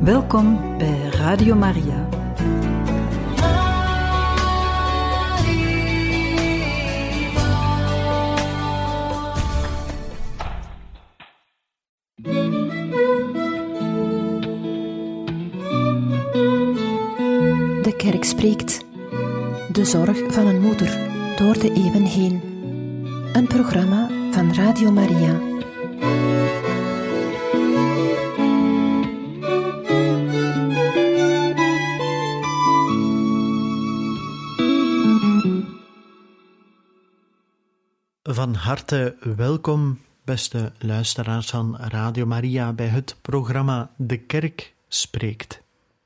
Welkom bij Radio Maria. De kerk spreekt. De zorg van een moeder door de eeuwen heen. Een programma van Radio Maria. Van harte welkom, beste luisteraars van Radio Maria, bij het programma De Kerk Spreekt.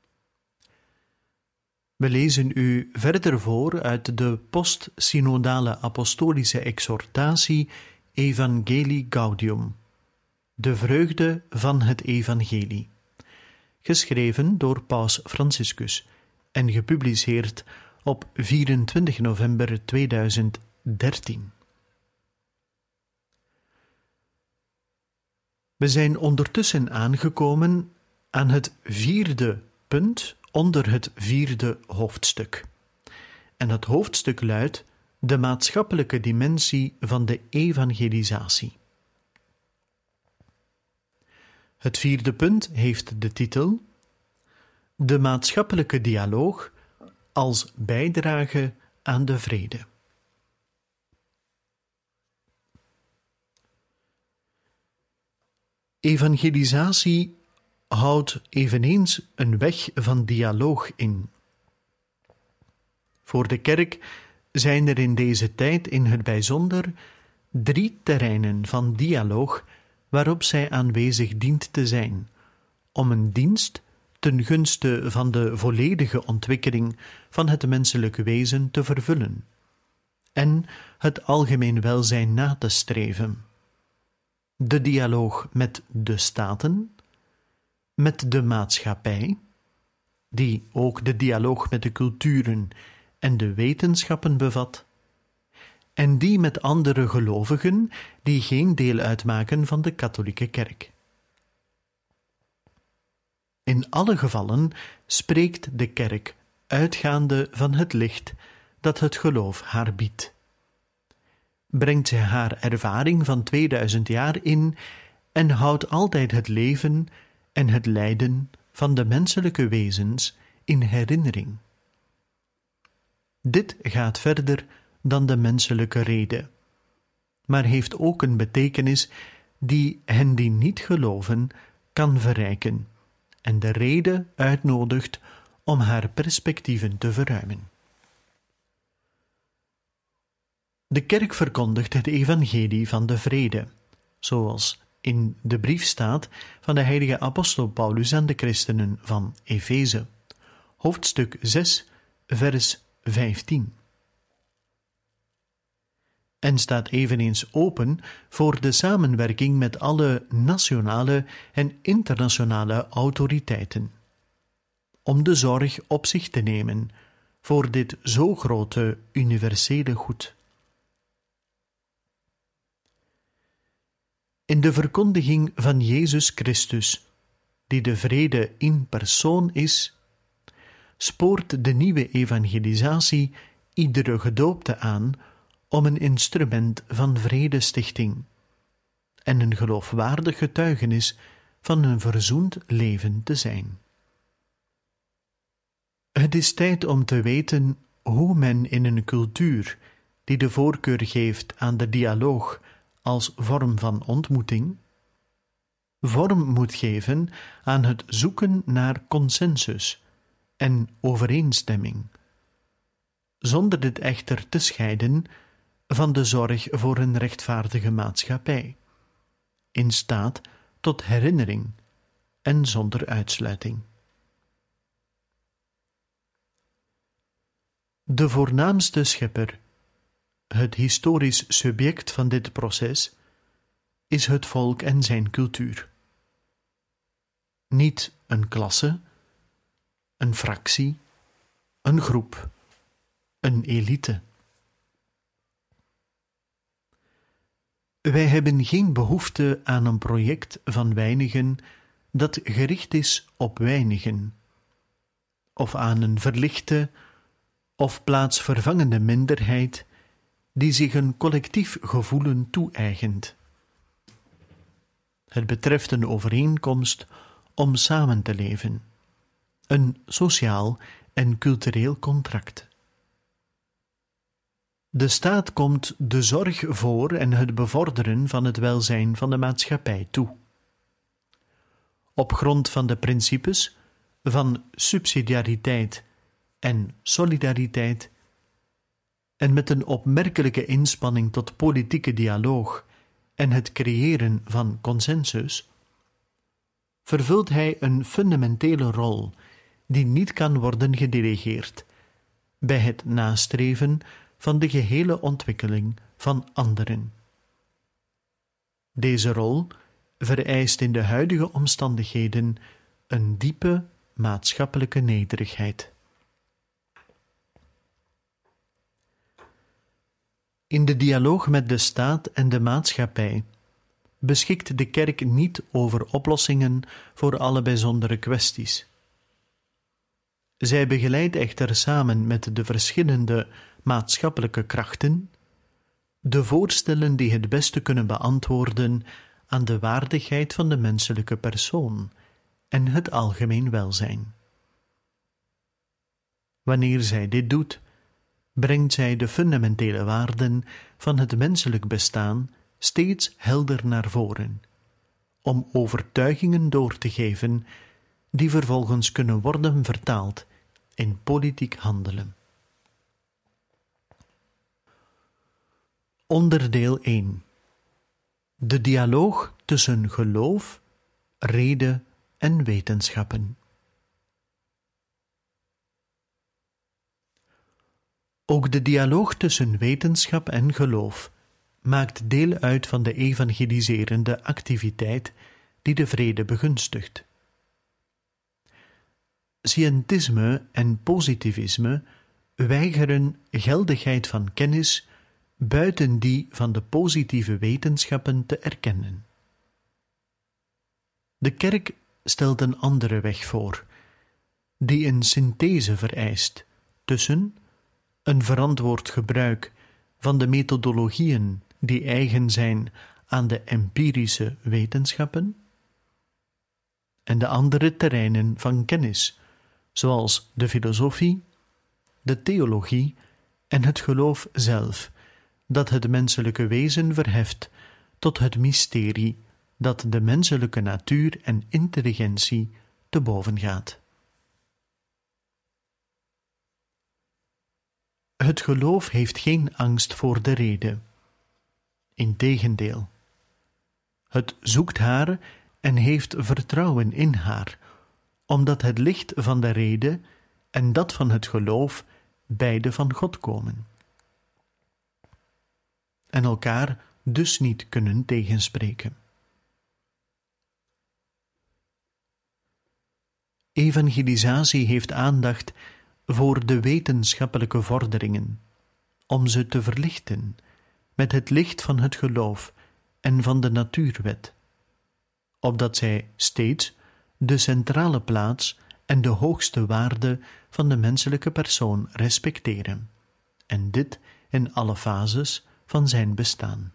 We lezen u verder voor uit de postsynodale apostolische exhortatie Evangelii Gaudium, de vreugde van het evangelie, geschreven door Paus Franciscus en gepubliceerd op 24 november 2013. We zijn ondertussen aangekomen aan het 4e punt onder het 4e hoofdstuk. En dat hoofdstuk luidt de maatschappelijke dimensie van de evangelisatie. Het 4e punt heeft de titel De maatschappelijke dialoog als bijdrage aan de vrede. Evangelisatie houdt eveneens een weg van dialoog in. Voor de kerk zijn er in deze tijd in het bijzonder 3 terreinen van dialoog waarop zij aanwezig dient te zijn, om een dienst ten gunste van de volledige ontwikkeling van het menselijke wezen te vervullen en het algemeen welzijn na te streven. De dialoog met de staten, met de maatschappij, die ook de dialoog met de culturen en de wetenschappen bevat, en die met andere gelovigen die geen deel uitmaken van de katholieke kerk. In alle gevallen spreekt de kerk uitgaande van het licht dat het geloof haar biedt. Brengt zij haar ervaring van 2000 jaar in en houdt altijd het leven en het lijden van de menselijke wezens in herinnering. Dit gaat verder dan de menselijke rede, maar heeft ook een betekenis die hen die niet geloven kan verrijken en de rede uitnodigt om haar perspectieven te verruimen. De kerk verkondigt het evangelie van de vrede, zoals in de brief staat van de heilige apostel Paulus aan de christenen van Efeze, hoofdstuk 6, vers 15. En staat eveneens open voor de samenwerking met alle nationale en internationale autoriteiten, om de zorg op zich te nemen voor dit zo grote universele goed. In de verkondiging van Jezus Christus, die de vrede in persoon is, spoort de nieuwe evangelisatie iedere gedoopte aan om een instrument van vredestichting en een geloofwaardig getuigenis van een verzoend leven te zijn. Het is tijd om te weten hoe men in een cultuur die de voorkeur geeft aan de dialoog als vorm van ontmoeting, vorm moet geven aan het zoeken naar consensus en overeenstemming, zonder dit echter te scheiden van de zorg voor een rechtvaardige maatschappij, in staat tot herinnering en zonder uitsluiting. De voornaamste schepper, het historisch subject van dit proces, is het volk en zijn cultuur. Niet een klasse, een fractie, een groep, een elite. Wij hebben geen behoefte aan een project van weinigen dat gericht is op weinigen, of aan een verlichte of plaatsvervangende minderheid die zich een collectief gevoelen toe-eigent. Het betreft een overeenkomst om samen te leven, een sociaal en cultureel contract. De staat komt de zorg voor en het bevorderen van het welzijn van de maatschappij toe. Op grond van de principes van subsidiariteit en solidariteit en met een opmerkelijke inspanning tot politieke dialoog en het creëren van consensus, vervult hij een fundamentele rol die niet kan worden gedelegeerd bij het nastreven van de gehele ontwikkeling van anderen. Deze rol vereist in de huidige omstandigheden een diepe maatschappelijke nederigheid. In de dialoog met de staat en de maatschappij beschikt de kerk niet over oplossingen voor alle bijzondere kwesties. Zij begeleidt echter samen met de verschillende maatschappelijke krachten de voorstellen die het beste kunnen beantwoorden aan de waardigheid van de menselijke persoon en het algemeen welzijn. Wanneer zij dit doet, brengt zij de fundamentele waarden van het menselijk bestaan steeds helder naar voren, om overtuigingen door te geven die vervolgens kunnen worden vertaald in politiek handelen. Onderdeel 1. De dialoog tussen geloof, rede en wetenschappen. Ook de dialoog tussen wetenschap en geloof maakt deel uit van de evangeliserende activiteit die de vrede begunstigt. Scientisme en positivisme weigeren geldigheid van kennis buiten die van de positieve wetenschappen te erkennen. De kerk stelt een andere weg voor, die een synthese vereist tussen een verantwoord gebruik van de methodologieën die eigen zijn aan de empirische wetenschappen en de andere terreinen van kennis, zoals de filosofie, de theologie en het geloof zelf, dat het menselijke wezen verheft tot het mysterie dat de menselijke natuur en intelligentie te boven gaat. Het geloof heeft geen angst voor de rede. Integendeel, het zoekt haar en heeft vertrouwen in haar, omdat het licht van de rede en dat van het geloof beide van God komen en elkaar dus niet kunnen tegenspreken. Evangelisatie heeft aandacht voor de wetenschappelijke vorderingen, om ze te verlichten met het licht van het geloof en van de natuurwet, opdat zij steeds de centrale plaats en de hoogste waarde van de menselijke persoon respecteren, en dit in alle fases van zijn bestaan.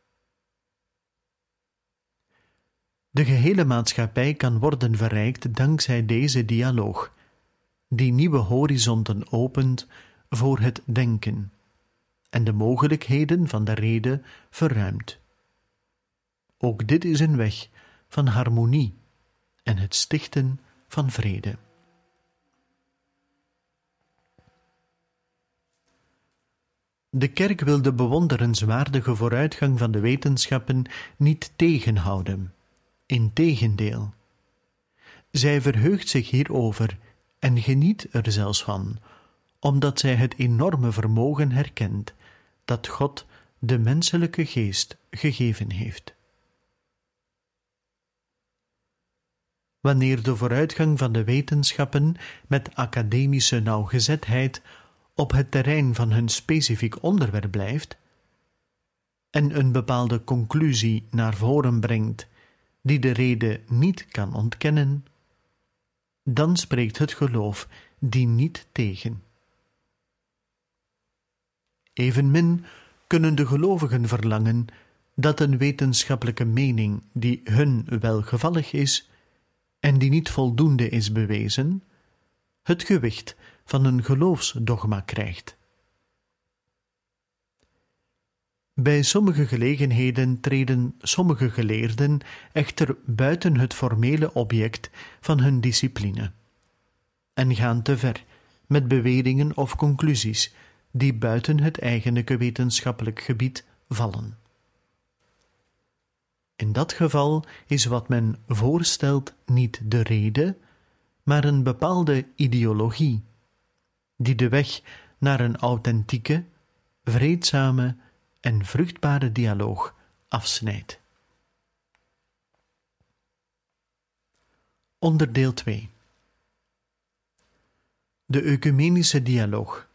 De gehele maatschappij kan worden verrijkt dankzij deze dialoog, die nieuwe horizonten opent voor het denken en de mogelijkheden van de rede verruimt. Ook dit is een weg van harmonie en het stichten van vrede. De kerk wil de bewonderenswaardige vooruitgang van de wetenschappen niet tegenhouden. Integendeel, zij verheugt zich hierover en geniet er zelfs van, omdat zij het enorme vermogen herkent dat God de menselijke geest gegeven heeft. Wanneer de vooruitgang van de wetenschappen met academische nauwgezetheid op het terrein van hun specifiek onderwerp blijft en een bepaalde conclusie naar voren brengt die de rede niet kan ontkennen, dan spreekt het geloof die niet tegen. Evenmin kunnen de gelovigen verlangen dat een wetenschappelijke mening die hun welgevallig is en die niet voldoende is bewezen, het gewicht van een geloofsdogma krijgt. Bij sommige gelegenheden treden sommige geleerden echter buiten het formele object van hun discipline en gaan te ver met beweringen of conclusies die buiten het eigenlijke wetenschappelijk gebied vallen. In dat geval is wat men voorstelt niet de rede, maar een bepaalde ideologie, die de weg naar een authentieke, vreedzame en vruchtbare dialoog afsnijdt. Onderdeel 2. De ecumenische dialoog.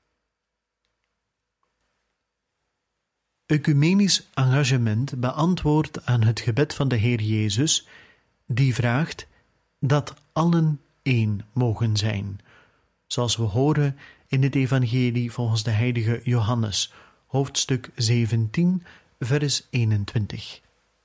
Ecumenisch engagement beantwoordt aan het gebed van de Heer Jezus, die vraagt dat allen één mogen zijn, zoals we horen in het evangelie volgens de heilige Johannes, hoofdstuk 17, vers 21.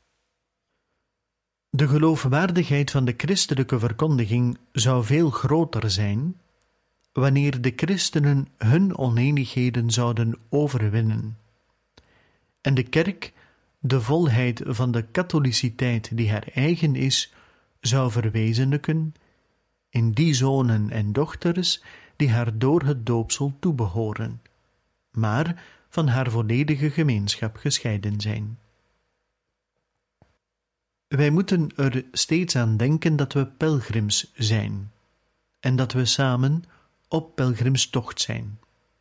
De geloofwaardigheid van de christelijke verkondiging zou veel groter zijn wanneer de christenen hun oneenigheden zouden overwinnen en de kerk de volheid van de katholiciteit die haar eigen is, zou verwezenlijken in die zonen en dochters die haar door het doopsel toebehoren, maar van haar volledige gemeenschap gescheiden zijn. Wij moeten er steeds aan denken dat we pelgrims zijn en dat we samen op pelgrimstocht zijn.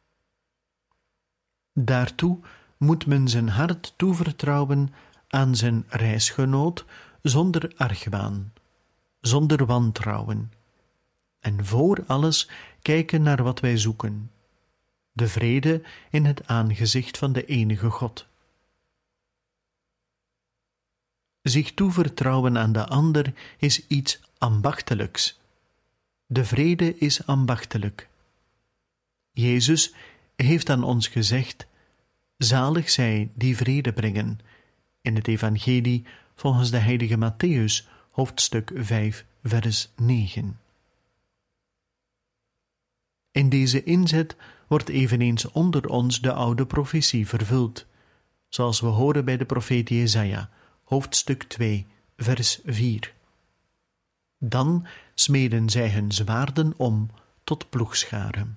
Daartoe moet men zijn hart toevertrouwen aan zijn reisgenoot zonder argwaan, zonder wantrouwen, en voor alles kijken naar wat wij zoeken, de vrede in het aangezicht van de enige God. Zich toevertrouwen aan de ander is iets ambachtelijks. De vrede is ambachtelijk. Jezus heeft aan ons gezegd: zalig zij die vrede brengen, in het evangelie volgens de heilige Mattheüs, hoofdstuk 5, vers 9. In deze inzet wordt eveneens onder ons de oude profetie vervuld, zoals we horen bij de profeet Jesaja, hoofdstuk 2, vers 4. Dan smeden zij hun zwaarden om tot ploegscharen.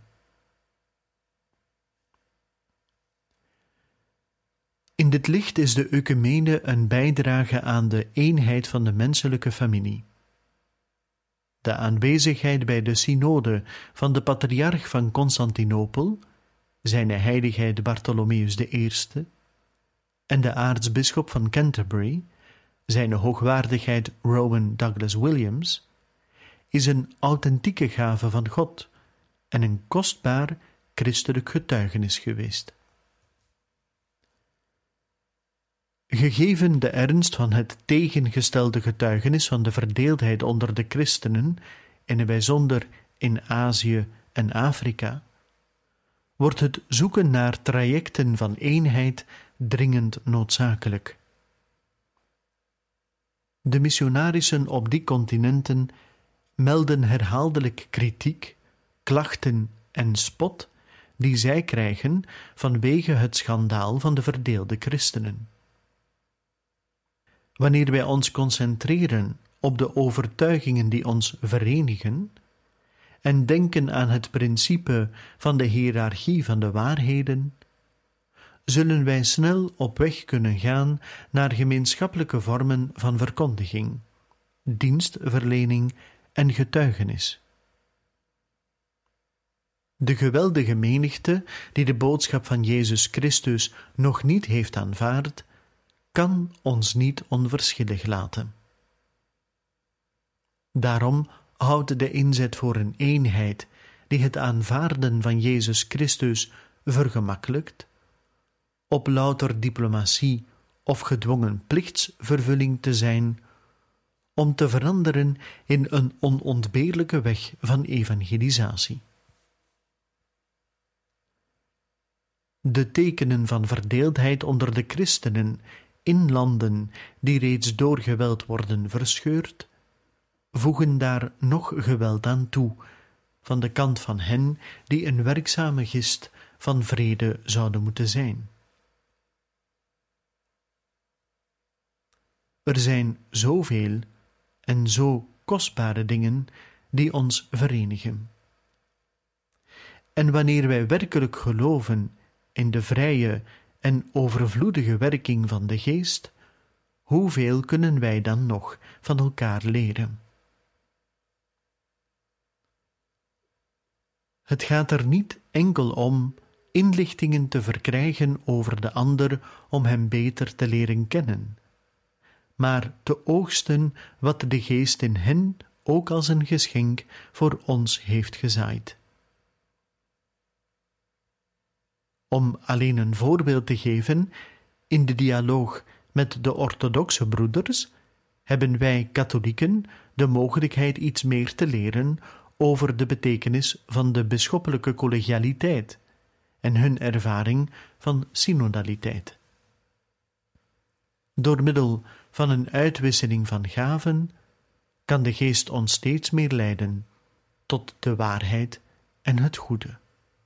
In dit licht is de ecumene een bijdrage aan de eenheid van de menselijke familie. De aanwezigheid bij de synode van de patriarch van Constantinopel, zijne heiligheid Bartholomeus I, en de aartsbisschop van Canterbury, zijne hoogwaardigheid Rowan Douglas Williams, is een authentieke gave van God en een kostbaar christelijk getuigenis geweest. Gegeven de ernst van het tegengestelde getuigenis van de verdeeldheid onder de christenen, in het bijzonder in Azië en Afrika, wordt het zoeken naar trajecten van eenheid dringend noodzakelijk. De missionarissen op die continenten melden herhaaldelijk kritiek, klachten en spot die zij krijgen vanwege het schandaal van de verdeelde christenen. Wanneer wij ons concentreren op de overtuigingen die ons verenigen en denken aan het principe van de hiërarchie van de waarheden, zullen wij snel op weg kunnen gaan naar gemeenschappelijke vormen van verkondiging, dienstverlening en getuigenis. De geweldige menigte die de boodschap van Jezus Christus nog niet heeft aanvaard, kan ons niet onverschillig laten. Daarom houdt de inzet voor een eenheid die het aanvaarden van Jezus Christus vergemakkelijkt, op louter diplomatie of gedwongen plichtsvervulling te zijn, om te veranderen in een onontbeerlijke weg van evangelisatie. De tekenen van verdeeldheid onder de christenen in landen die reeds door geweld worden verscheurd, voegen daar nog geweld aan toe, van de kant van hen die een werkzame gist van vrede zouden moeten zijn. Er zijn zoveel en zo kostbare dingen die ons verenigen. En wanneer wij werkelijk geloven in de vrije en overvloedige werking van de Geest, hoeveel kunnen wij dan nog van elkaar leren? Het gaat er niet enkel om inlichtingen te verkrijgen over de ander om hem beter te leren kennen, maar te oogsten wat de Geest in hen ook als een geschenk voor ons heeft gezaaid. Om alleen een voorbeeld te geven, in de dialoog met de orthodoxe broeders hebben wij katholieken de mogelijkheid iets meer te leren over de betekenis van de bisschoppelijke collegialiteit en hun ervaring van synodaliteit. Door middel van een uitwisseling van gaven kan de Geest ons steeds meer leiden tot de waarheid en het goede.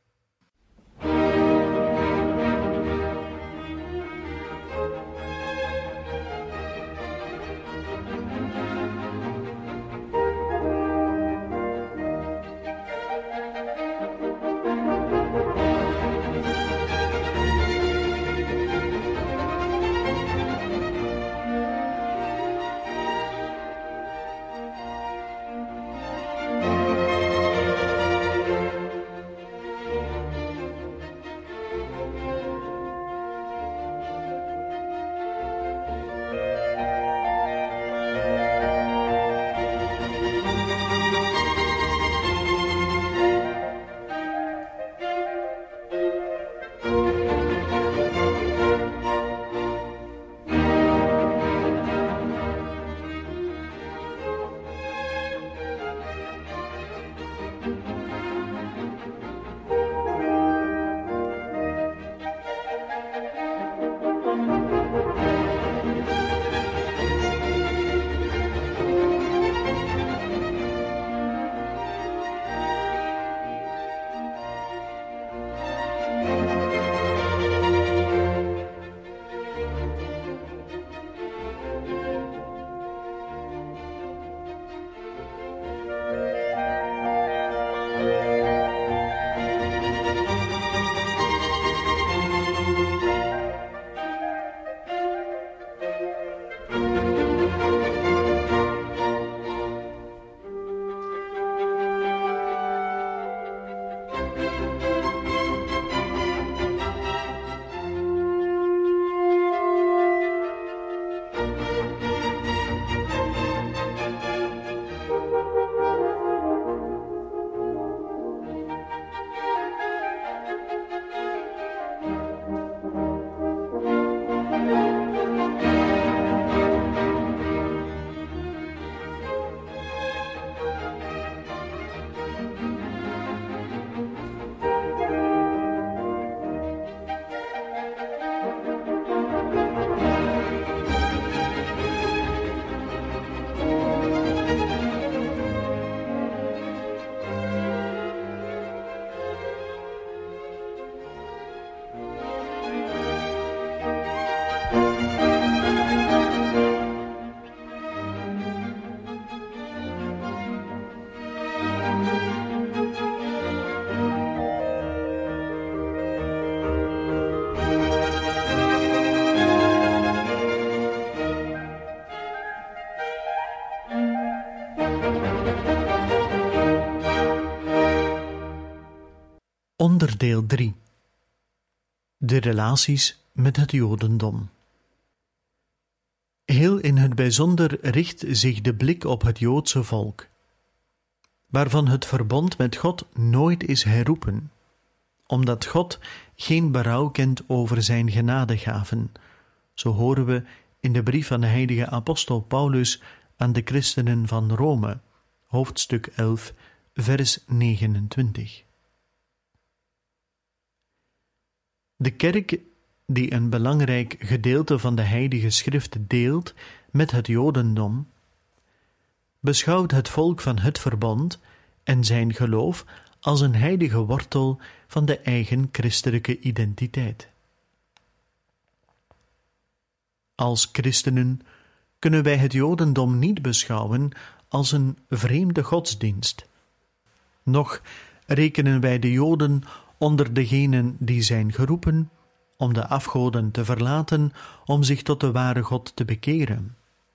Onderdeel 3. De relaties met het Jodendom. Heel in het bijzonder richt zich de blik op het Joodse volk, waarvan het verbond met God nooit is herroepen, omdat God geen berouw kent over zijn genadegaven. Zo horen we in de brief van de heilige apostel Paulus aan de christenen van Rome, hoofdstuk 11, vers 29. De kerk, die een belangrijk gedeelte van de Heilige Schrift deelt met het Jodendom, beschouwt het volk van het verbond en zijn geloof als een heilige wortel van de eigen christelijke identiteit. Als christenen kunnen wij het Jodendom niet beschouwen als een vreemde godsdienst. Noch rekenen wij de Joden onder degenen die zijn geroepen om de afgoden te verlaten, om zich tot de ware God te bekeren.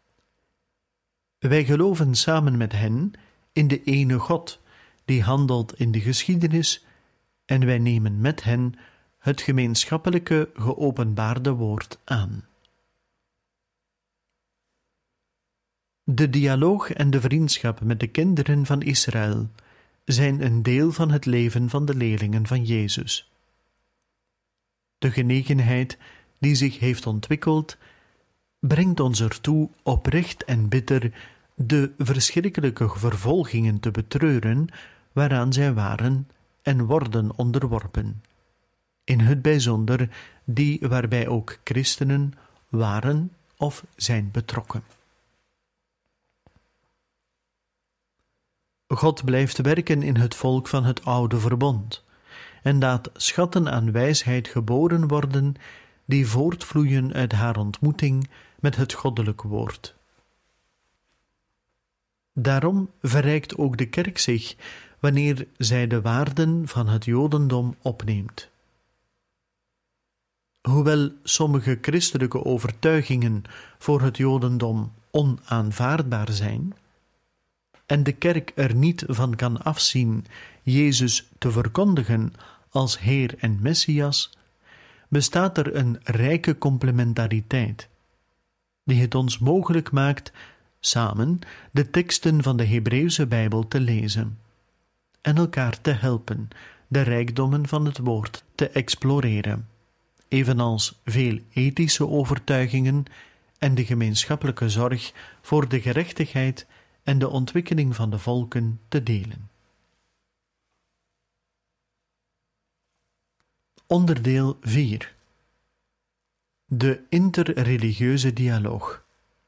Wij geloven samen met hen in de ene God, die handelt in de geschiedenis, en wij nemen met hen het gemeenschappelijke geopenbaarde woord aan. De dialoog en de vriendschap met de kinderen van Israël zijn een deel van het leven van de leerlingen van Jezus. De genegenheid die zich heeft ontwikkeld, brengt ons ertoe oprecht en bitter de verschrikkelijke vervolgingen te betreuren waaraan zij waren en worden onderworpen, in het bijzonder die waarbij ook christenen waren of zijn betrokken. God blijft werken in het volk van het oude verbond en laat schatten aan wijsheid geboren worden die voortvloeien uit haar ontmoeting met het goddelijk woord. Daarom verrijkt ook de kerk zich wanneer zij de waarden van het Jodendom opneemt. Hoewel sommige christelijke overtuigingen voor het Jodendom onaanvaardbaar zijn en de kerk er niet van kan afzien Jezus te verkondigen als Heer en Messias, bestaat er een rijke complementariteit, die het ons mogelijk maakt samen de teksten van de Hebreeuwse Bijbel te lezen en elkaar te helpen de rijkdommen van het woord te exploreren, evenals veel ethische overtuigingen en de gemeenschappelijke zorg voor de gerechtigheid en de ontwikkeling van de volken te delen. Onderdeel 4. De interreligieuze dialoog.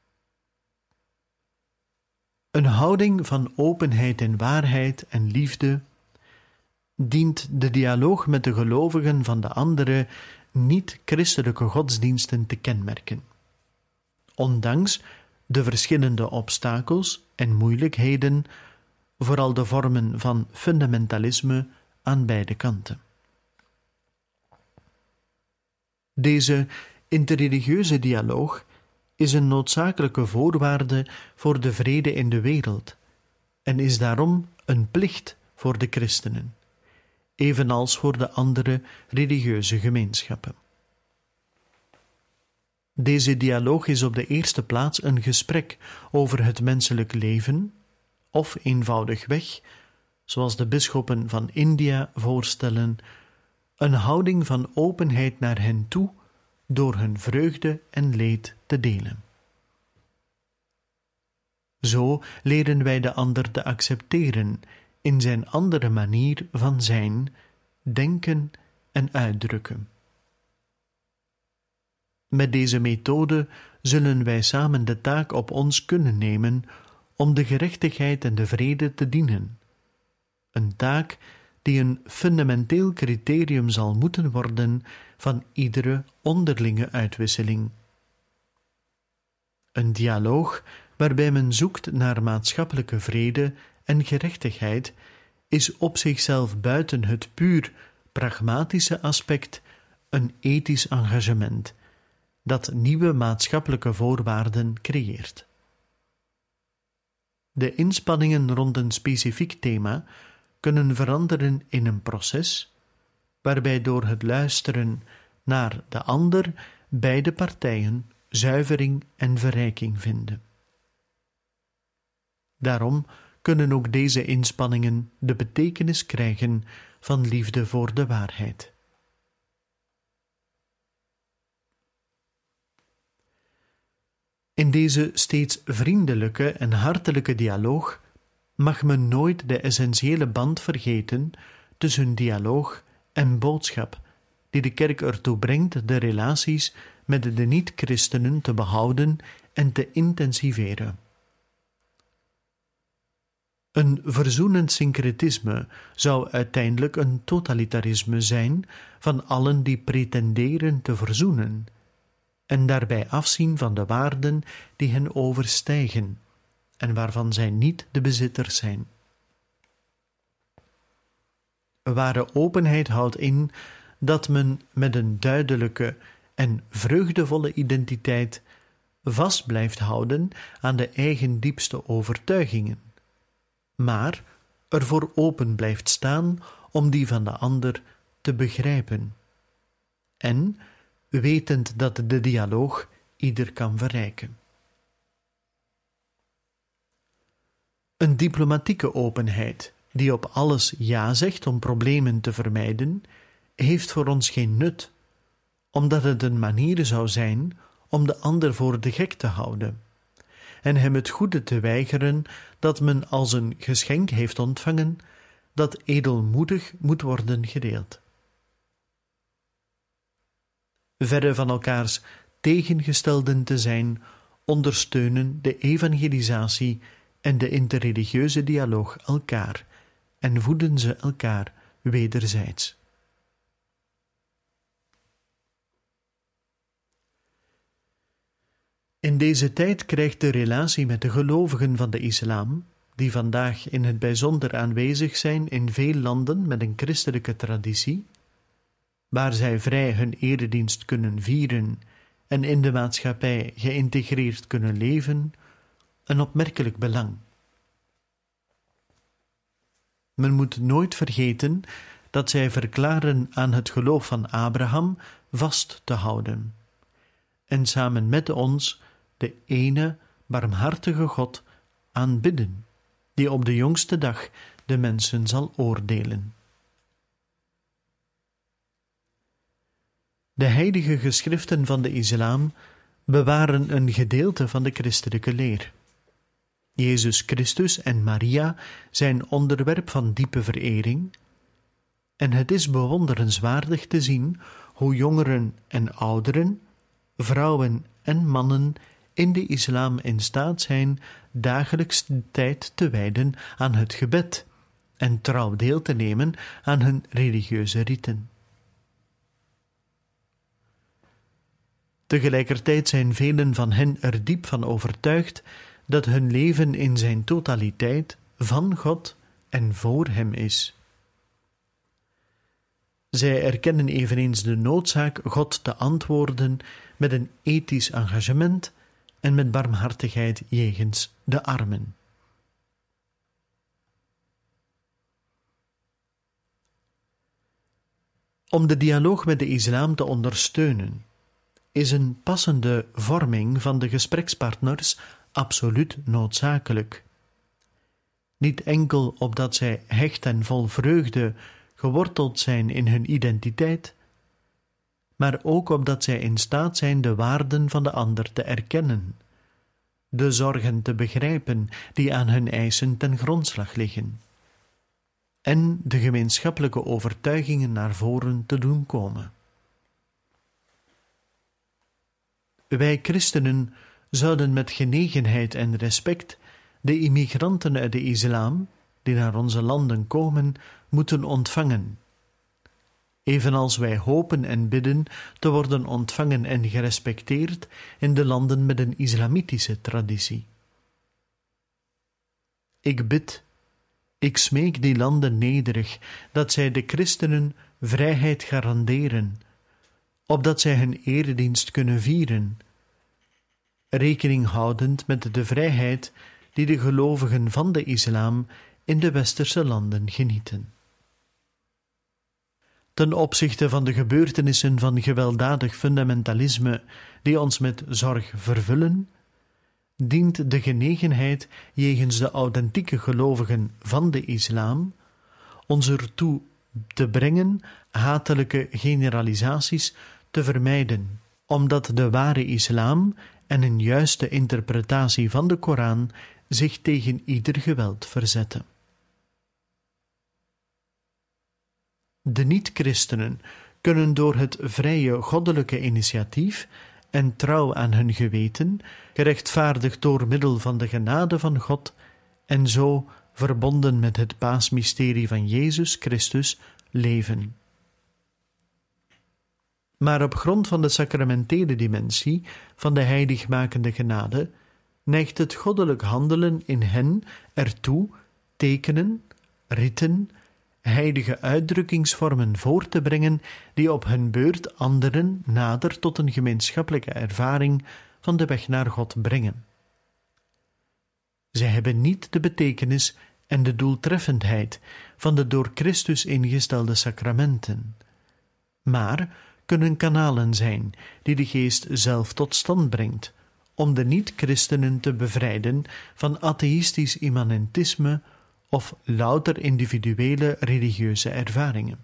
Een houding van openheid en waarheid en liefde dient de dialoog met de gelovigen van de andere niet-christelijke godsdiensten te kenmerken, ondanks de verschillende obstakels en moeilijkheden, vooral de vormen van fundamentalisme aan beide kanten. Deze interreligieuze dialoog is een noodzakelijke voorwaarde voor de vrede in de wereld en is daarom een plicht voor de christenen, evenals voor de andere religieuze gemeenschappen. Deze dialoog is op de eerste plaats een gesprek over het menselijk leven, of eenvoudigweg, zoals de bisschoppen van India voorstellen, een houding van openheid naar hen toe door hun vreugde en leed te delen. Zo leren wij de ander te accepteren in zijn andere manier van zijn, denken en uitdrukken. Met deze methode zullen wij samen de taak op ons kunnen nemen om de gerechtigheid en de vrede te dienen, een taak die een fundamenteel criterium zal moeten worden van iedere onderlinge uitwisseling. Een dialoog waarbij men zoekt naar maatschappelijke vrede en gerechtigheid is op zichzelf buiten het puur pragmatische aspect een ethisch engagement dat nieuwe maatschappelijke voorwaarden creëert. De inspanningen rond een specifiek thema kunnen veranderen in een proces waarbij door het luisteren naar de ander beide partijen zuivering en verrijking vinden. Daarom kunnen ook deze inspanningen de betekenis krijgen van liefde voor de waarheid. In deze steeds vriendelijke en hartelijke dialoog mag men nooit de essentiële band vergeten tussen dialoog en boodschap, die de kerk ertoe brengt de relaties met de niet-christenen te behouden en te intensiveren. Een verzoenend syncretisme zou uiteindelijk een totalitarisme zijn van allen die pretenderen te verzoenen en daarbij afzien van de waarden die hen overstijgen en waarvan zij niet de bezitters zijn. Ware openheid houdt in dat men met een duidelijke en vreugdevolle identiteit vast blijft houden aan de eigen diepste overtuigingen, maar ervoor open blijft staan om die van de ander te begrijpen, en wetend dat de dialoog ieder kan verrijken. Een diplomatieke openheid, die op alles ja zegt om problemen te vermijden, heeft voor ons geen nut, omdat het een manier zou zijn om de ander voor de gek te houden en hem het goede te weigeren dat men als een geschenk heeft ontvangen, dat edelmoedig moet worden gedeeld. Verre van elkaars tegengestelden te zijn, ondersteunen de evangelisatie en de interreligieuze dialoog elkaar en voeden ze elkaar wederzijds. In deze tijd krijgt de relatie met de gelovigen van de islam, die vandaag in het bijzonder aanwezig zijn in veel landen met een christelijke traditie, waar zij vrij hun eredienst kunnen vieren en in de maatschappij geïntegreerd kunnen leven, een opmerkelijk belang. Men moet nooit vergeten dat zij verklaren aan het geloof van Abraham vast te houden en samen met ons de ene barmhartige God aanbidden, die op de jongste dag de mensen zal oordelen. De heilige geschriften van de islam bewaren een gedeelte van de christelijke leer. Jezus Christus en Maria zijn onderwerp van diepe verering, en het is bewonderenswaardig te zien hoe jongeren en ouderen, vrouwen en mannen in de islam in staat zijn dagelijks de tijd te wijden aan het gebed en trouw deel te nemen aan hun religieuze riten. Tegelijkertijd zijn velen van hen er diep van overtuigd dat hun leven in zijn totaliteit van God en voor hem is. Zij erkennen eveneens de noodzaak God te antwoorden met een ethisch engagement en met barmhartigheid jegens de armen. Om de dialoog met de islam te ondersteunen, is een passende vorming van de gesprekspartners absoluut noodzakelijk. Niet enkel opdat zij hecht en vol vreugde geworteld zijn in hun identiteit, maar ook opdat zij in staat zijn de waarden van de ander te erkennen, de zorgen te begrijpen die aan hun eisen ten grondslag liggen, en de gemeenschappelijke overtuigingen naar voren te doen komen. Wij christenen zouden met genegenheid en respect de immigranten uit de islam, die naar onze landen komen, moeten ontvangen, evenals wij hopen en bidden te worden ontvangen en gerespecteerd in de landen met een islamitische traditie. Ik bid, ik smeek die landen nederig, dat zij de christenen vrijheid garanderen, opdat zij hun eredienst kunnen vieren, rekening houdend met de vrijheid die de gelovigen van de islam in de westerse landen genieten. Ten opzichte van de gebeurtenissen van gewelddadig fundamentalisme die ons met zorg vervullen, dient de genegenheid jegens de authentieke gelovigen van de islam ons ertoe te brengen hatelijke generalisaties te vermijden, omdat de ware islam en een juiste interpretatie van de Koran zich tegen ieder geweld verzetten. De niet-christenen kunnen door het vrije goddelijke initiatief en trouw aan hun geweten, gerechtvaardigd door middel van de genade van God en zo verbonden met het paasmysterie van Jezus Christus, leven. Maar op grond van de sacramentele dimensie van de heiligmakende genade neigt het goddelijk handelen in hen ertoe tekenen, riten, heilige uitdrukkingsvormen voor te brengen die op hun beurt anderen nader tot een gemeenschappelijke ervaring van de weg naar God brengen. Zij hebben niet de betekenis en de doeltreffendheid van de door Christus ingestelde sacramenten, maar kunnen kanalen zijn die de Geest zelf tot stand brengt, om de niet-christenen te bevrijden van atheïstisch immanentisme of louter individuele religieuze ervaringen.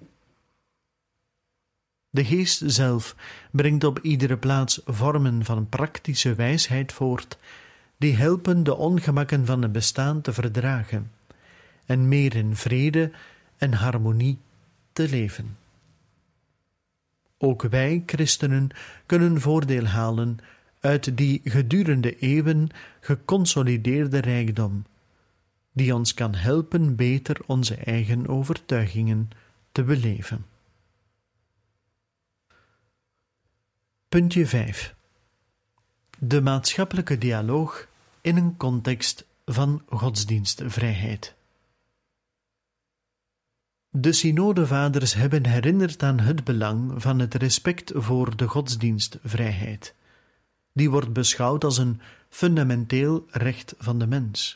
De Geest zelf brengt op iedere plaats vormen van praktische wijsheid voort, die helpen de ongemakken van het bestaan te verdragen en meer in vrede en harmonie te leven. Ook wij, christenen, kunnen voordeel halen uit die gedurende eeuwen geconsolideerde rijkdom, die ons kan helpen beter onze eigen overtuigingen te beleven. Puntje 5. De maatschappelijke dialoog in een context van godsdienstvrijheid. De synodevaders hebben herinnerd aan het belang van het respect voor de godsdienstvrijheid. Die wordt beschouwd als een fundamenteel recht van de mens.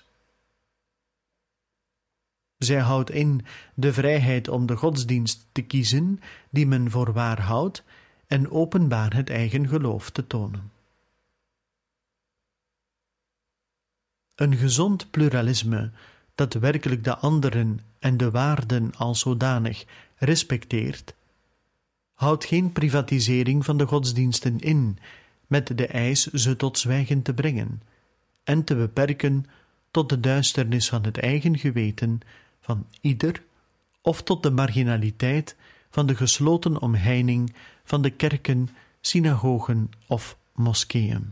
Zij houdt in de vrijheid om de godsdienst te kiezen die men voor waar houdt en openbaar het eigen geloof te tonen. Een gezond pluralisme dat werkelijk de anderen en de waarden als zodanig respecteert, houdt geen privatisering van de godsdiensten in, met de eis ze tot zwijgen te brengen en te beperken tot de duisternis van het eigen geweten van ieder of tot de marginaliteit van de gesloten omheining van de kerken, synagogen of moskeeën.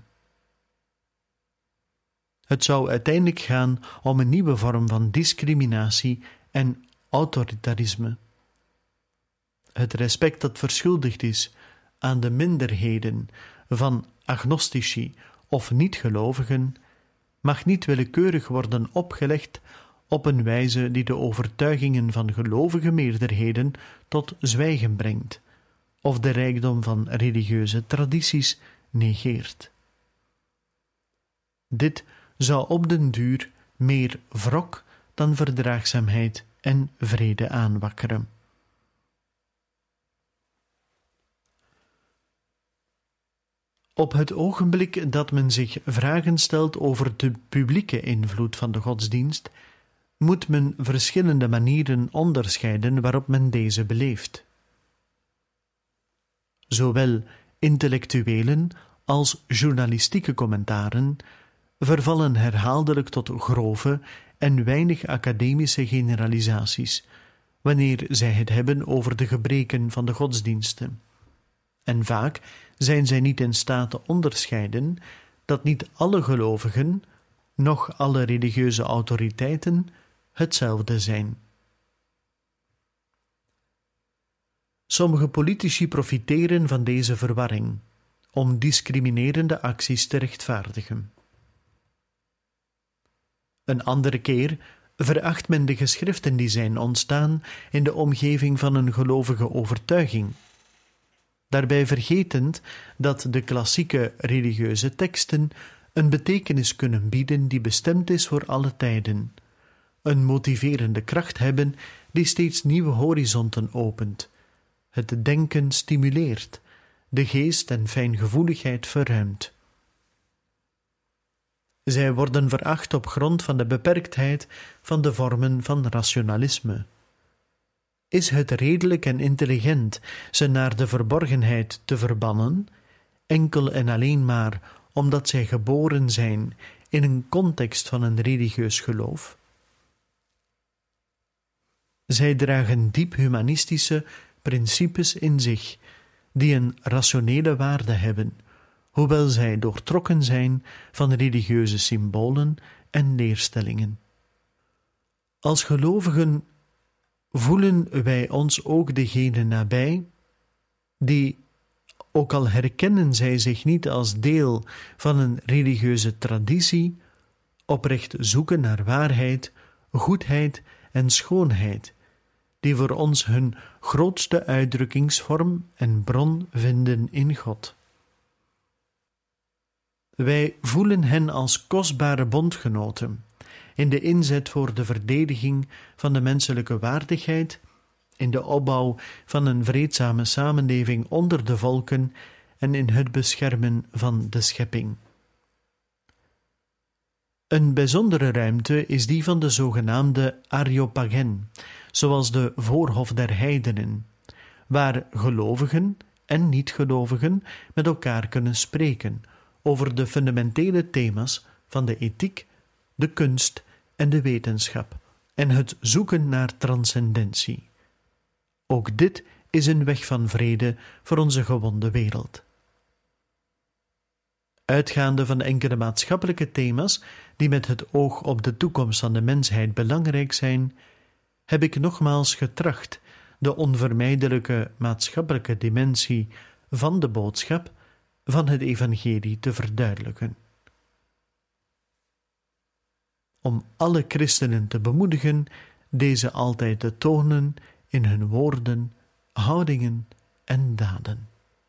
Het zou uiteindelijk gaan om een nieuwe vorm van discriminatie en autoritarisme. Het respect dat verschuldigd is aan de minderheden van agnostici of niet-gelovigen mag niet willekeurig worden opgelegd op een wijze die de overtuigingen van gelovige meerderheden tot zwijgen brengt of de rijkdom van religieuze tradities negeert. Dit zou op den duur meer wrok dan verdraagzaamheid en vrede aanwakkeren. Op het ogenblik dat men zich vragen stelt over de publieke invloed van de godsdienst, moet men verschillende manieren onderscheiden waarop men deze beleeft. Zowel intellectuelen als journalistieke commentaren vervallen herhaaldelijk tot grove en weinig academische generalisaties, wanneer zij het hebben over de gebreken van de godsdiensten. En vaak zijn zij niet in staat te onderscheiden dat niet alle gelovigen, noch alle religieuze autoriteiten, hetzelfde zijn. Sommige politici profiteren van deze verwarring om discriminerende acties te rechtvaardigen. Een andere keer veracht men de geschriften die zijn ontstaan in de omgeving van een gelovige overtuiging, daarbij vergetend dat de klassieke religieuze teksten een betekenis kunnen bieden die bestemd is voor alle tijden, een motiverende kracht hebben die steeds nieuwe horizonten opent, het denken stimuleert, de geest en fijngevoeligheid verruimt. Zij worden veracht op grond van de beperktheid van de vormen van rationalisme. Is het redelijk en intelligent ze naar de verborgenheid te verbannen, enkel en alleen maar omdat zij geboren zijn in een context van een religieus geloof. Zij dragen diep humanistische principes in zich, die een rationele waarde hebben, hoewel zij doortrokken zijn van religieuze symbolen en leerstellingen. Als gelovigen voelen wij ons ook degenen nabij die, ook al herkennen zij zich niet als deel van een religieuze traditie, oprecht zoeken naar waarheid, goedheid en schoonheid, die voor ons hun grootste uitdrukkingsvorm en bron vinden in God. Wij voelen hen als kostbare bondgenoten in de inzet voor de verdediging van de menselijke waardigheid, in de opbouw van een vreedzame samenleving onder de volken en in het beschermen van de schepping. Een bijzondere ruimte is die van de zogenaamde Areopagen, zoals de voorhof der heidenen, waar gelovigen en niet-gelovigen met elkaar kunnen spreken over de fundamentele thema's van de ethiek, de kunst en de wetenschap en het zoeken naar transcendentie. Ook dit is een weg van vrede voor onze gewonde wereld. Uitgaande van enkele maatschappelijke thema's die met het oog op de toekomst van de mensheid belangrijk zijn, heb ik nogmaals getracht de onvermijdelijke maatschappelijke dimensie van de boodschap van het evangelie te verduidelijken. Om alle christenen te bemoedigen deze altijd te tonen in hun woorden, houdingen en daden.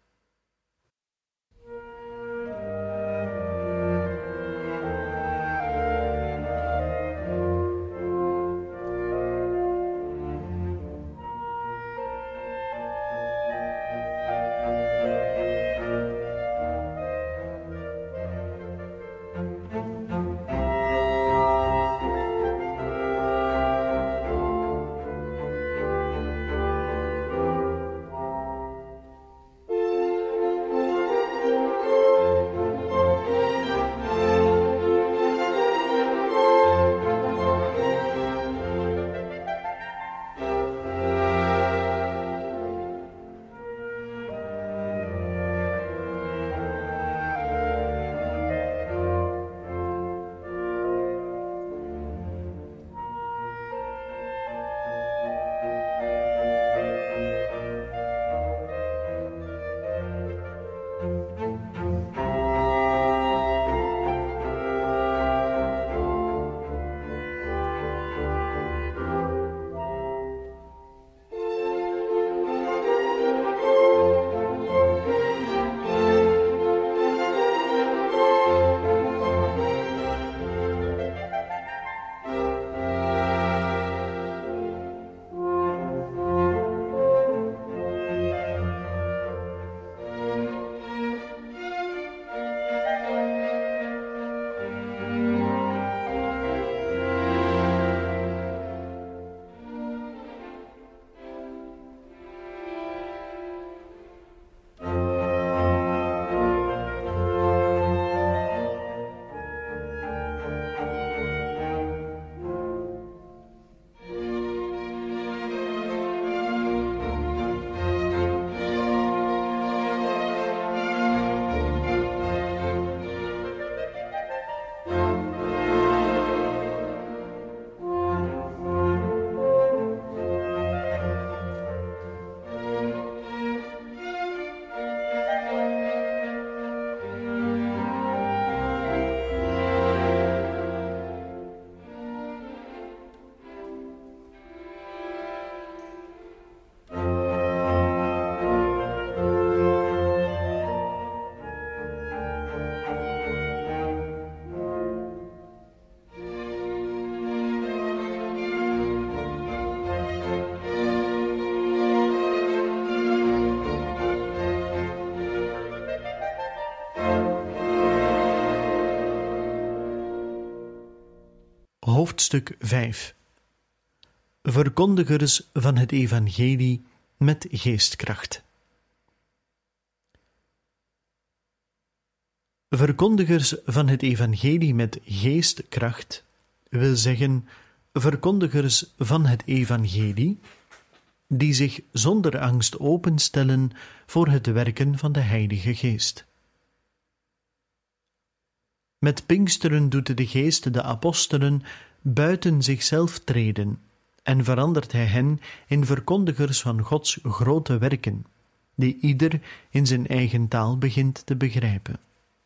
Hoofdstuk 5. Verkondigers van het evangelie met geestkracht. Verkondigers van het evangelie met geestkracht wil zeggen verkondigers van het evangelie die zich zonder angst openstellen voor het werken van de Heilige Geest. Met Pinksteren doet de Geest de apostelen buiten zichzelf treden en verandert hij hen in verkondigers van Gods grote werken, die ieder in zijn eigen taal begint te begrijpen.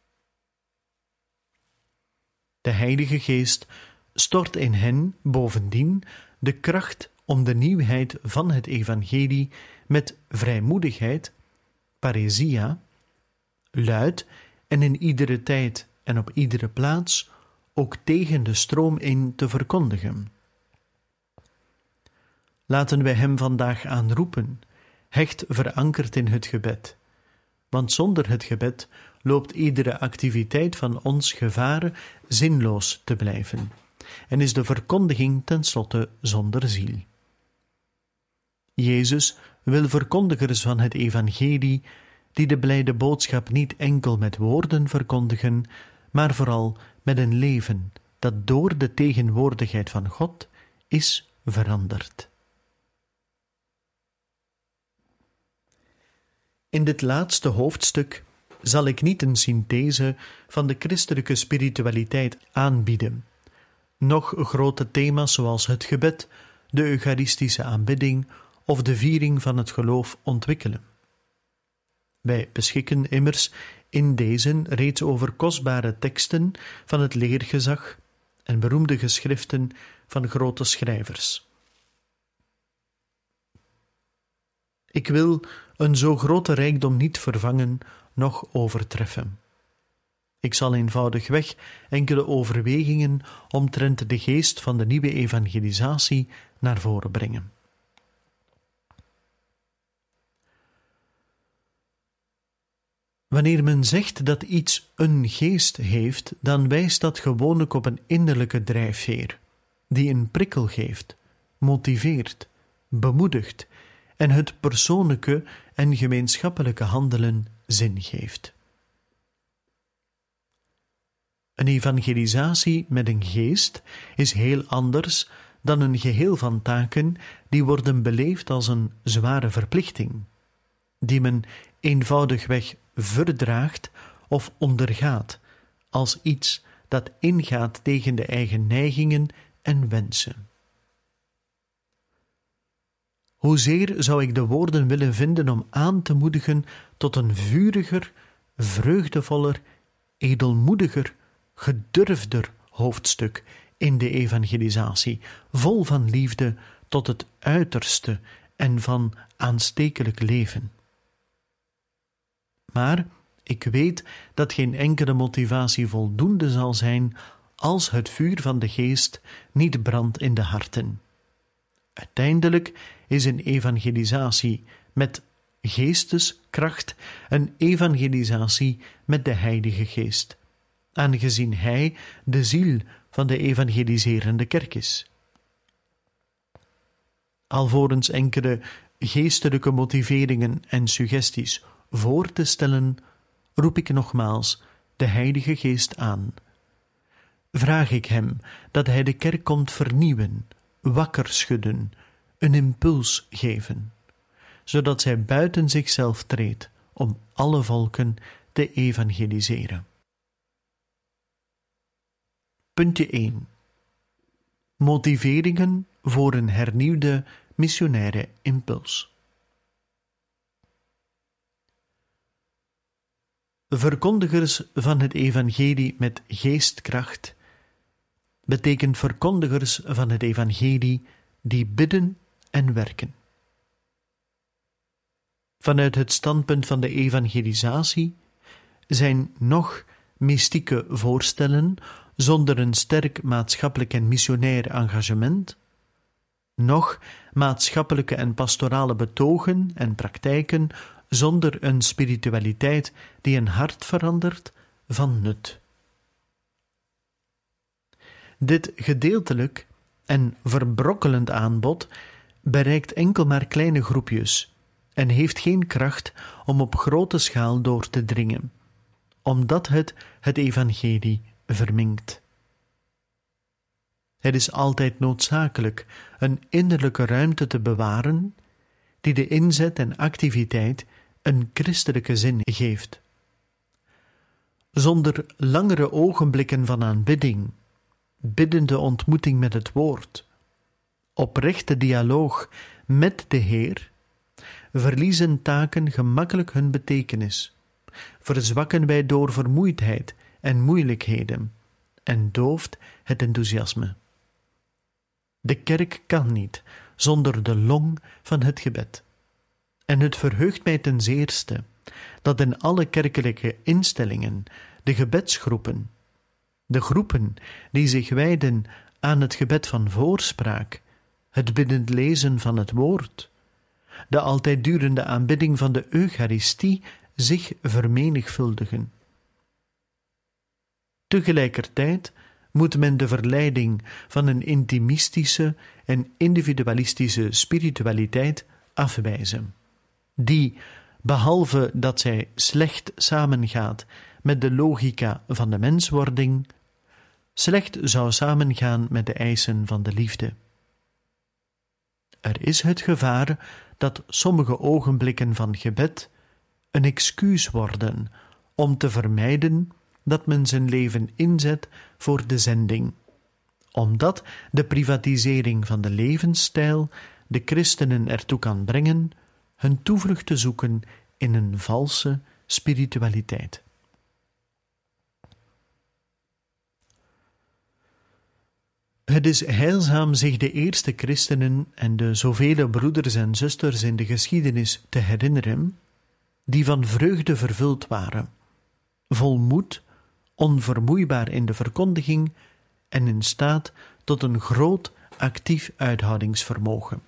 De Heilige Geest stort in hen bovendien de kracht om de nieuwheid van het evangelie met vrijmoedigheid, parousia, luid en in iedere tijd en op iedere plaats ook tegen de stroom in te verkondigen. Laten wij hem vandaag aanroepen, hecht verankerd in het gebed, want zonder het gebed loopt iedere activiteit van ons gevaar zinloos te blijven en is de verkondiging tenslotte zonder ziel. Jezus wil verkondigers van het evangelie die de blijde boodschap niet enkel met woorden verkondigen, maar vooral met een leven dat door de tegenwoordigheid van God is veranderd. In dit laatste hoofdstuk zal ik niet een synthese van de christelijke spiritualiteit aanbieden, noch grote thema's zoals het gebed, de eucharistische aanbidding of de viering van het geloof ontwikkelen. Wij beschikken immers in deze reeds over kostbare teksten van het leergezag en beroemde geschriften van grote schrijvers. Ik wil een zo grote rijkdom niet vervangen, noch overtreffen. Ik zal eenvoudigweg enkele overwegingen omtrent de geest van de nieuwe evangelisatie naar voren brengen. Wanneer men zegt dat iets een geest heeft, dan wijst dat gewoonlijk op een innerlijke drijfveer, die een prikkel geeft, motiveert, bemoedigt en het persoonlijke en gemeenschappelijke handelen zin geeft. Een evangelisatie met een geest is heel anders dan een geheel van taken die worden beleefd als een zware verplichting, die men eenvoudigweg verdraagt of ondergaat, als iets dat ingaat tegen de eigen neigingen en wensen. Hoezeer zou ik de woorden willen vinden om aan te moedigen tot een vuriger, vreugdevoller, edelmoediger, gedurfder hoofdstuk in de evangelisatie, vol van liefde tot het uiterste en van aanstekelijk leven. Maar ik weet dat geen enkele motivatie voldoende zal zijn als het vuur van de geest niet brandt in de harten. Uiteindelijk is een evangelisatie met geesteskracht een evangelisatie met de Heilige Geest, aangezien Hij de ziel van de evangeliserende kerk is. Alvorens enkele geestelijke motiveringen en suggesties voor te stellen, roep ik nogmaals de Heilige Geest aan. Vraag ik Hem dat Hij de kerk komt vernieuwen, wakker schudden, een impuls geven, zodat zij buiten zichzelf treedt om alle volken te evangeliseren. Puntje 1. Motiveringen voor een hernieuwde missionaire impuls. Verkondigers van het evangelie met geestkracht betekent verkondigers van het evangelie die bidden en werken. Vanuit het standpunt van de evangelisatie zijn nog mystieke voorstellen zonder een sterk maatschappelijk en missionair engagement, nog maatschappelijke en pastorale betogen en praktijken zonder een spiritualiteit die een hart verandert, van nut. Dit gedeeltelijk en verbrokkelend aanbod bereikt enkel maar kleine groepjes en heeft geen kracht om op grote schaal door te dringen, omdat het evangelie verminkt. Het is altijd noodzakelijk een innerlijke ruimte te bewaren die de inzet en activiteit een christelijke zin geeft. Zonder langere ogenblikken van aanbidding, biddende ontmoeting met het woord, oprechte dialoog met de Heer, verliezen taken gemakkelijk hun betekenis, verzwakken wij door vermoeidheid en moeilijkheden en dooft het enthousiasme. De kerk kan niet zonder de long van het gebed. En het verheugt mij ten zeerste dat in alle kerkelijke instellingen de gebedsgroepen, de groepen die zich wijden aan het gebed van voorspraak, het biddend lezen van het woord, de altijd durende aanbidding van de Eucharistie zich vermenigvuldigen. Tegelijkertijd moet men de verleiding van een intimistische en individualistische spiritualiteit afwijzen, die, behalve dat zij slecht samengaat met de logica van de menswording, slecht zou samengaan met de eisen van de liefde. Er is het gevaar dat sommige ogenblikken van gebed een excuus worden om te vermijden dat men zijn leven inzet voor de zending, omdat de privatisering van de levensstijl de christenen ertoe kan brengen hun toevlucht te zoeken in een valse spiritualiteit. Het is heilzaam zich de eerste christenen en de zoveel broeders en zusters in de geschiedenis te herinneren, die van vreugde vervuld waren, vol moed, onvermoeibaar in de verkondiging en in staat tot een groot actief uithoudingsvermogen.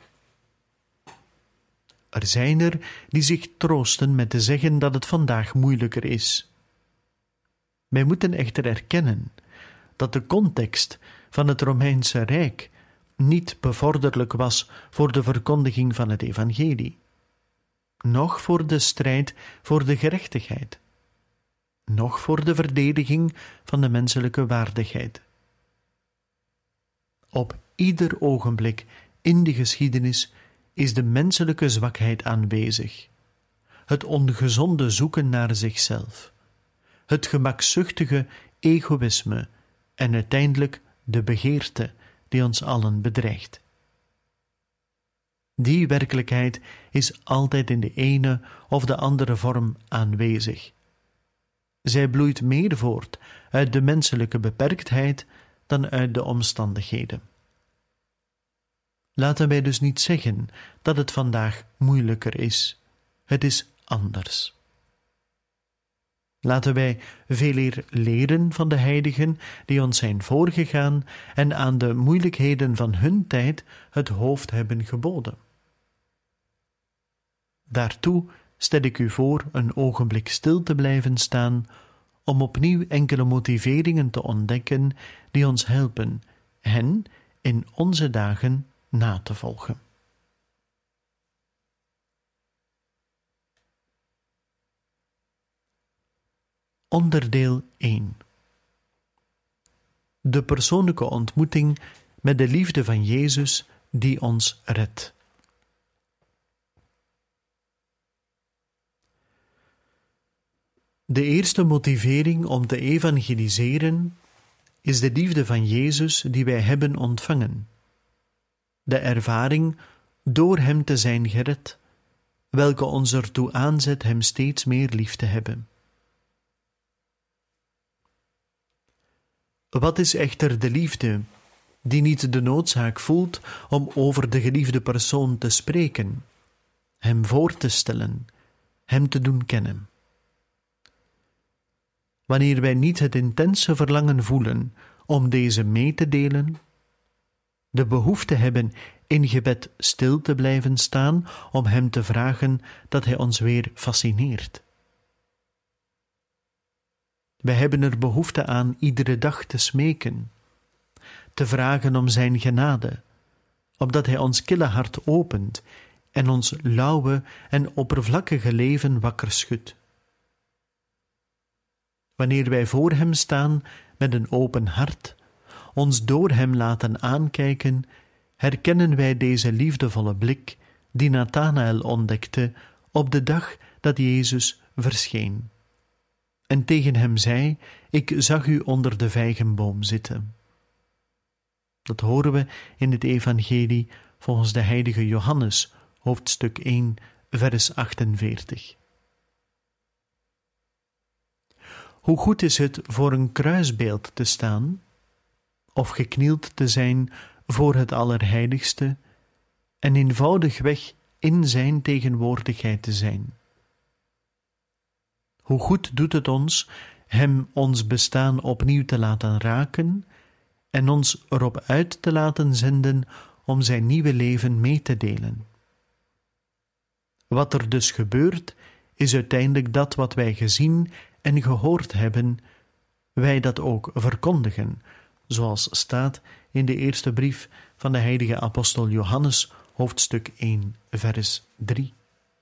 Er zijn er die zich troosten met te zeggen dat het vandaag moeilijker is. Wij moeten echter erkennen dat de context van het Romeinse Rijk niet bevorderlijk was voor de verkondiging van het evangelie, noch voor de strijd voor de gerechtigheid, noch voor de verdediging van de menselijke waardigheid. Op ieder ogenblik in de geschiedenis is de menselijke zwakheid aanwezig, het ongezonde zoeken naar zichzelf, het gemakzuchtige egoïsme en uiteindelijk de begeerte die ons allen bedreigt. Die werkelijkheid is altijd in de ene of de andere vorm aanwezig. Zij bloeit meer voort uit de menselijke beperktheid dan uit de omstandigheden. Laten wij dus niet zeggen dat het vandaag moeilijker is. Het is anders. Laten wij veeleer leren van de heiligen die ons zijn voorgegaan en aan de moeilijkheden van hun tijd het hoofd hebben geboden. Daartoe stel ik u voor een ogenblik stil te blijven staan om opnieuw enkele motiveringen te ontdekken die ons helpen hen in onze dagen na te volgen. Onderdeel 1. De persoonlijke ontmoeting met de liefde van Jezus die ons redt. De eerste motivering om te evangeliseren is de liefde van Jezus die wij hebben ontvangen. De ervaring door Hem te zijn gered, welke ons ertoe aanzet Hem steeds meer lief te hebben. Wat is echter de liefde, die niet de noodzaak voelt om over de geliefde persoon te spreken, Hem voor te stellen, Hem te doen kennen? Wanneer wij niet het intense verlangen voelen om deze mee te delen, de behoefte hebben in gebed stil te blijven staan om Hem te vragen dat Hij ons weer fascineert. Wij hebben er behoefte aan iedere dag te smeken, te vragen om Zijn genade, opdat Hij ons kille hart opent en ons lauwe en oppervlakkige leven wakker schudt. Wanneer wij voor hem staan met een open hart, ons door hem laten aankijken, herkennen wij deze liefdevolle blik die Nathanael ontdekte op de dag dat Jezus verscheen. En tegen hem zei: ik zag u onder de vijgenboom zitten. Dat horen we in het evangelie volgens de heilige Johannes, hoofdstuk 1, vers 48. Hoe goed is het voor een kruisbeeld te staan, of geknield te zijn voor het Allerheiligste, en eenvoudigweg in zijn tegenwoordigheid te zijn. Hoe goed doet het ons hem ons bestaan opnieuw te laten raken en ons erop uit te laten zenden om zijn nieuwe leven mee te delen. Wat er dus gebeurt, is uiteindelijk dat wat wij gezien en gehoord hebben, wij dat ook verkondigen, zoals staat in de eerste brief van de heilige apostel Johannes, hoofdstuk 1, vers 3.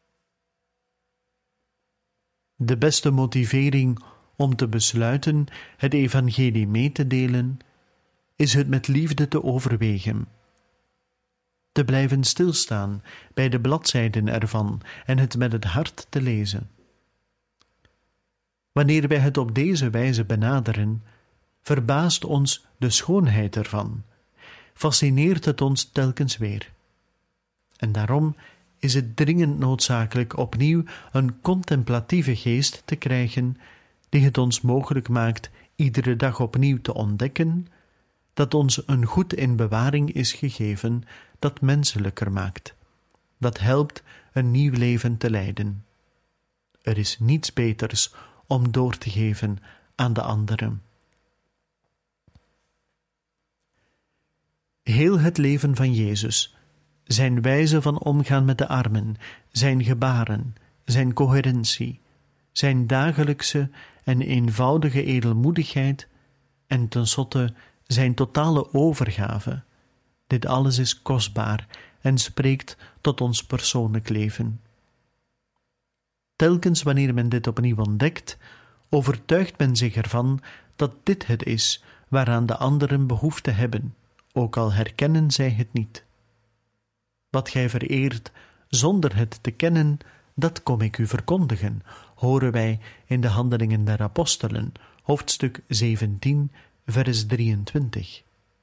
De beste motivering om te besluiten het evangelie mee te delen, is het met liefde te overwegen, te blijven stilstaan bij de bladzijden ervan en het met het hart te lezen. Wanneer wij het op deze wijze benaderen, verbaast ons de schoonheid ervan, fascineert het ons telkens weer. En daarom is het dringend noodzakelijk opnieuw een contemplatieve geest te krijgen, die het ons mogelijk maakt iedere dag opnieuw te ontdekken dat ons een goed in bewaring is gegeven dat menselijker maakt, dat helpt een nieuw leven te leiden. Er is niets beters om door te geven aan de anderen. Heel het leven van Jezus, zijn wijze van omgaan met de armen, zijn gebaren, zijn coherentie, zijn dagelijkse en eenvoudige edelmoedigheid en tenslotte zijn totale overgave, dit alles is kostbaar en spreekt tot ons persoonlijk leven. Telkens wanneer men dit opnieuw ontdekt, overtuigt men zich ervan dat dit het is waaraan de anderen behoefte hebben, ook al herkennen zij het niet. Wat gij vereert zonder het te kennen, dat kom ik u verkondigen, horen wij in de Handelingen der Apostelen, hoofdstuk 17, vers 23.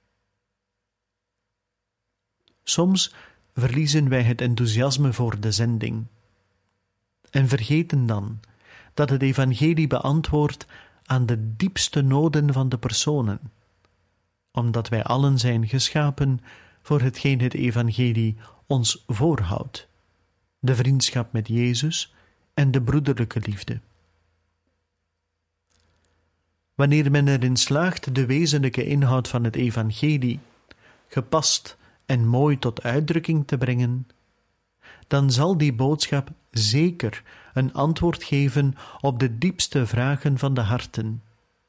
Soms verliezen wij het enthousiasme voor de zending en vergeten dan dat het evangelie beantwoordt aan de diepste noden van de personen, omdat wij allen zijn geschapen voor hetgeen het evangelie ons voorhoudt, de vriendschap met Jezus en de broederlijke liefde. Wanneer men erin slaagt de wezenlijke inhoud van het evangelie gepast en mooi tot uitdrukking te brengen, dan zal die boodschap zeker een antwoord geven op de diepste vragen van de harten.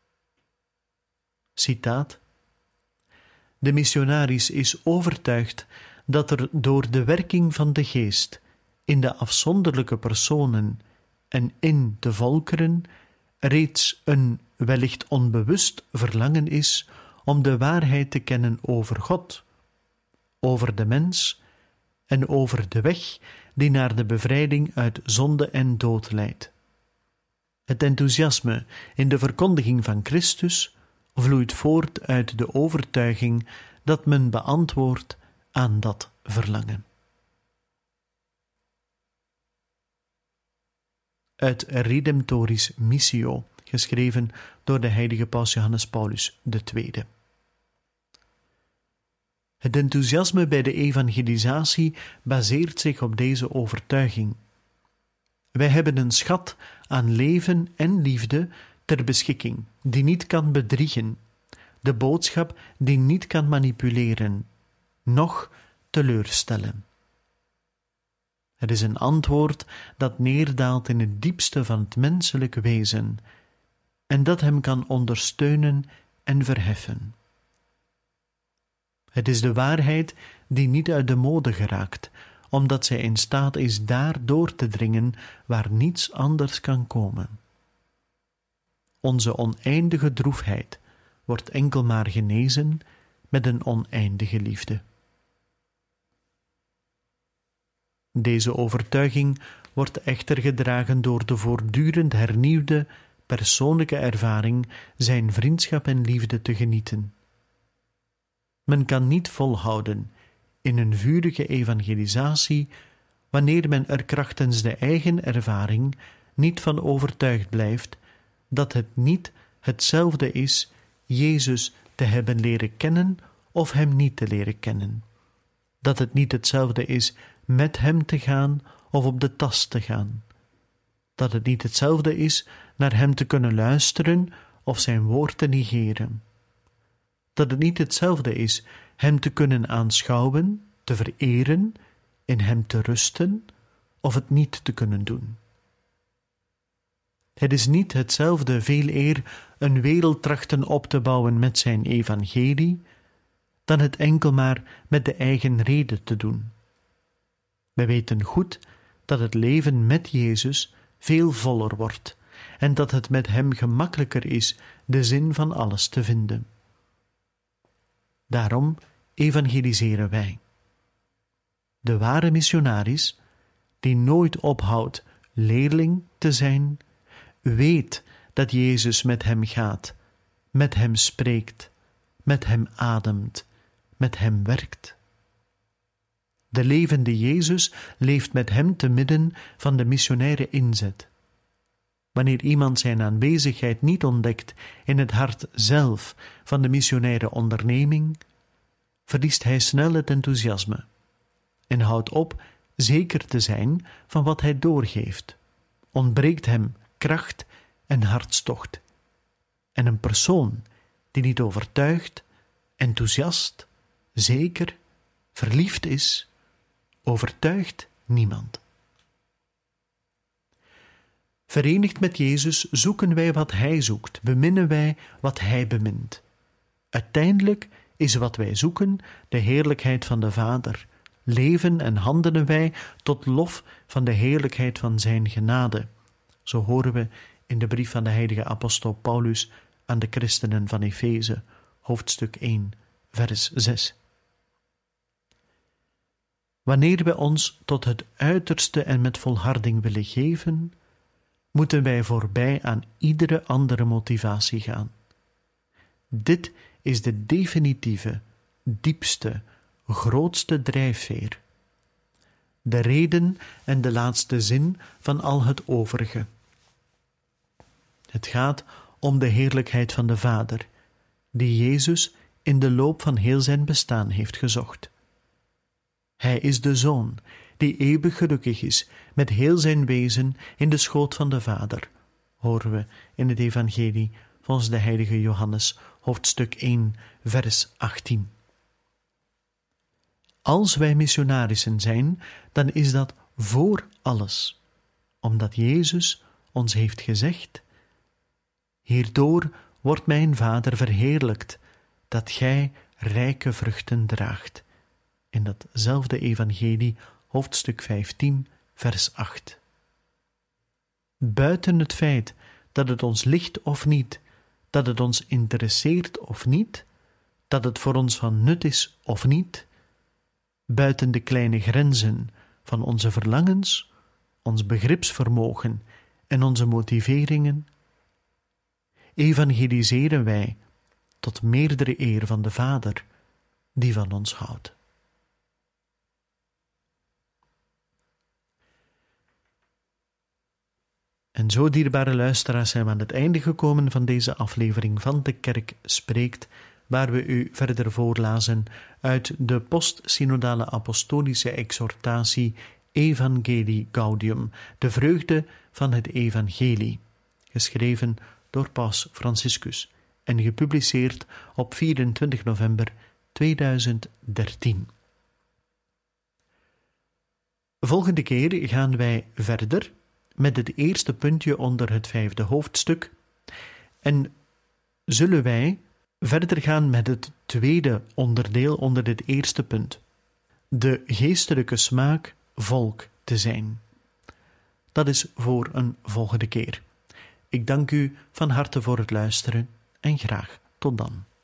Citaat: de missionaris is overtuigd dat er door de werking van de Geest in de afzonderlijke personen en in de volkeren reeds een wellicht onbewust verlangen is om de waarheid te kennen over God, over de mens en over de weg die naar de bevrijding uit zonde en dood leidt. Het enthousiasme in de verkondiging van Christus vloeit voort uit de overtuiging dat men beantwoordt aan dat verlangen. Uit Redemptoris Missio, geschreven door de heilige paus Johannes Paulus II. Het enthousiasme bij de evangelisatie baseert zich op deze overtuiging. Wij hebben een schat aan leven en liefde ter beschikking, die niet kan bedriegen, de boodschap die niet kan manipuleren, noch teleurstellen. Het is een antwoord dat neerdaalt in het diepste van het menselijke wezen en dat hem kan ondersteunen en verheffen. Het is de waarheid die niet uit de mode geraakt, omdat zij in staat is daar door te dringen waar niets anders kan komen. onze oneindige droefheid wordt enkel maar genezen met een oneindige liefde. Deze overtuiging wordt echter gedragen door de voortdurend hernieuwde persoonlijke ervaring zijn vriendschap en liefde te genieten. Men kan niet volhouden in een vurige evangelisatie wanneer men er krachtens de eigen ervaring niet van overtuigd blijft dat het niet hetzelfde is Jezus te hebben leren kennen of hem niet te leren kennen. Dat het niet hetzelfde is met hem te gaan of op de tast te gaan. Dat het niet hetzelfde is naar hem te kunnen luisteren of zijn woord te negeren. Dat het niet hetzelfde is hem te kunnen aanschouwen, te vereren, in hem te rusten of het niet te kunnen doen. Het is niet hetzelfde veeleer een wereld trachten op te bouwen met zijn evangelie, dan het enkel maar met de eigen rede te doen. Wij weten goed dat het leven met Jezus veel voller wordt en dat het met hem gemakkelijker is de zin van alles te vinden. Daarom evangeliseren wij. De ware missionaris, die nooit ophoudt leerling te zijn, weet dat Jezus met hem gaat, met hem spreekt, met hem ademt, met hem werkt. De levende Jezus leeft met hem te midden van de missionaire inzet. Wanneer iemand zijn aanwezigheid niet ontdekt in het hart zelf van de missionaire onderneming, verliest hij snel het enthousiasme en houdt op zeker te zijn van wat hij doorgeeft, ontbreekt hem kracht en hartstocht. En een persoon die niet overtuigd, enthousiast, zeker, verliefd is, overtuigt niemand. Verenigd met Jezus zoeken wij wat Hij zoekt, beminnen wij wat Hij bemint. Uiteindelijk is wat wij zoeken de heerlijkheid van de Vader. Leven en handelen wij tot lof van de heerlijkheid van Zijn genade. Zo horen we in de brief van de heilige apostel Paulus aan de christenen van Efeze, hoofdstuk 1, vers 6. Wanneer we ons tot het uiterste en met volharding willen geven, moeten wij voorbij aan iedere andere motivatie gaan. Dit is de definitieve, diepste, grootste drijfveer. De reden en de laatste zin van al het overige. Het gaat om de heerlijkheid van de Vader, die Jezus in de loop van heel zijn bestaan heeft gezocht. Hij is de Zoon, die eeuwig gelukkig is met heel zijn wezen in de schoot van de Vader, horen we in het evangelie volgens de heilige Johannes, hoofdstuk 1, vers 18. Als wij missionarissen zijn, dan is dat voor alles, omdat Jezus ons heeft gezegd: hierdoor wordt mijn Vader verheerlijkt, dat gij rijke vruchten draagt. In datzelfde evangelie, hoofdstuk 15, vers 8. Buiten het feit dat het ons ligt of niet, dat het ons interesseert of niet, dat het voor ons van nut is of niet, buiten de kleine grenzen van onze verlangens, ons begripsvermogen en onze motiveringen, evangeliseren wij tot meerdere eer van de Vader, die van ons houdt. En zo, dierbare luisteraars, zijn we aan het einde gekomen van deze aflevering van De Kerk Spreekt, waar we u verder voorlazen uit de postsynodale apostolische exhortatie Evangelii Gaudium, de vreugde van het evangelie, geschreven door Paus Franciscus en gepubliceerd op 24 november 2013. Volgende keer gaan wij verder met het eerste puntje onder het 5e hoofdstuk en zullen wij verder gaan met het tweede onderdeel onder dit eerste punt, de geestelijke smaak volk te zijn. Dat is voor een volgende keer. Ik Ik dank u van harte voor het luisteren en graag tot dan.